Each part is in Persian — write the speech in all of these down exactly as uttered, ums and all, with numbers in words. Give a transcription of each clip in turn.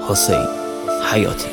حسین حیاتی.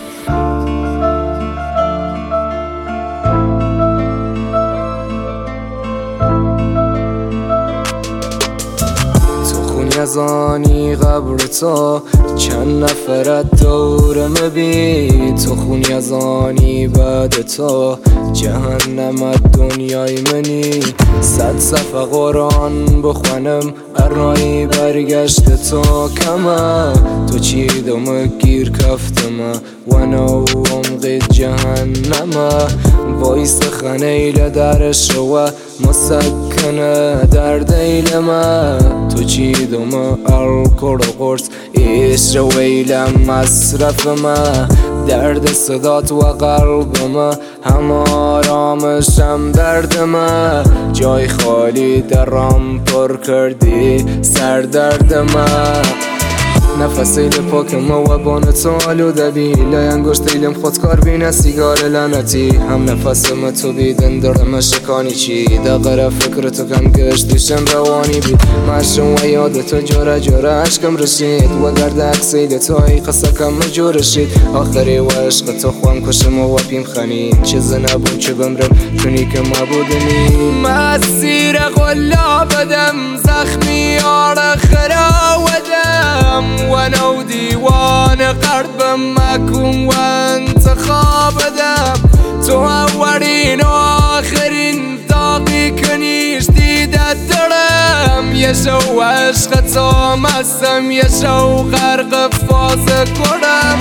از آنی قبر تو چند نفرت دورم بی، تو خونی از آنی بعد تو جهنم دنیای منی. صد صفحه قرآن بخوانم ارایی برگشت تو کمه، تو چی دوم گیر کفتمه و نو عمق جهنمه. وایس خنیل درش و مسکنه در دیلمه، تو چی دوم الکل قرص ایش ویلم مصرفمه. درد صدات و قلبمه هم آرامشم دردمه، جای خالی درام پر کردی سر دردمه. نفس ایل پاکم و بان تو آلوده بی، لای انگشت ایلم خودکار بینه سیگار لعنتی. هم نفسم تو بیدن درم شکانی چی، دقیقه فکر تو کم گشتیشم روانی بی. مشم و یاد تو جوره جوره عشقم رسید و گرد عکس ایل تو ای قصه کم جور شید. آخری و عشق تو خوام کشم و پیم خنید، چیز نبون چه بمرم چونی که ما بودنی. مسیر غلا بدم زخمی آره خراودم و نو دیوان قلبم مکن و انتخاب دم. تو اولین و آخرین داقی کنیش دیدت دارم، یه شو عشق تو مستم یه شو غرق فاز کنم.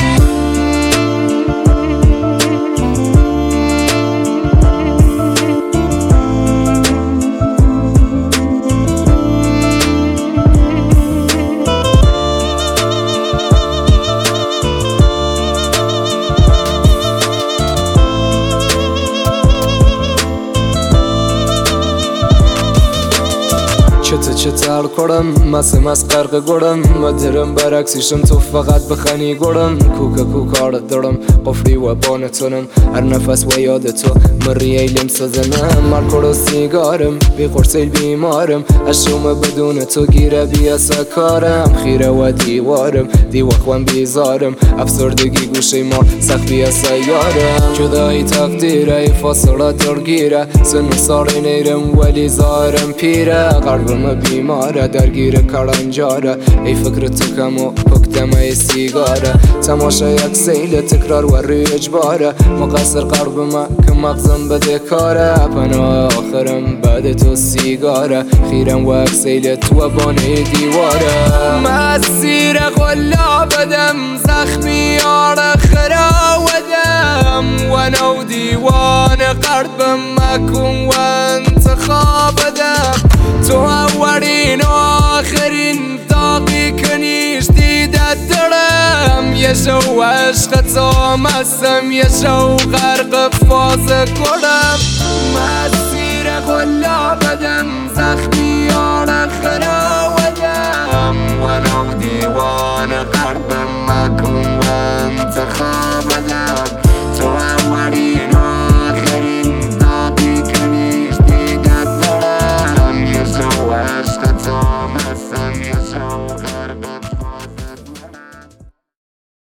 چه چه تر کردم مس مس غرق گرم مدرم برعکسیشم تو فقط بخنی گرم. کوکا کوکارت دارم قفلی و بانتونم هر نفس و یاد تو مری ایلم سزنم. مارکور و سیگارم بی قرصیل بیمارم، اشوم بدون تو گیره بی کارم. خیره و دیوارم دیوخوان بیزارم، افسردگی گوشه مار سخت بی سیارم. جدایی تقدیره ای فاصله درگیره، سن و ساری نیرم ولی زارم پیره. قلبم بیماره درگیر کلنجاره، ای فکر تو کم و پکتم ای سیگاره. تماشا یک سیل تکرار و روی اجباره، مقصر قلبم که مغزم بده کاره. پناه آخرم بعد تو سیگاره، خیرم و یک سیل تو بانه دیواره. مسیر غلا بدم زخمی آره خراودم و نو دیوان قلبم مکن و انتخاب دم. تو اولین و آخرین داقی کنیش دیدت دارم، یه شو عشق تو مستم یه شو غرق فاز کنم.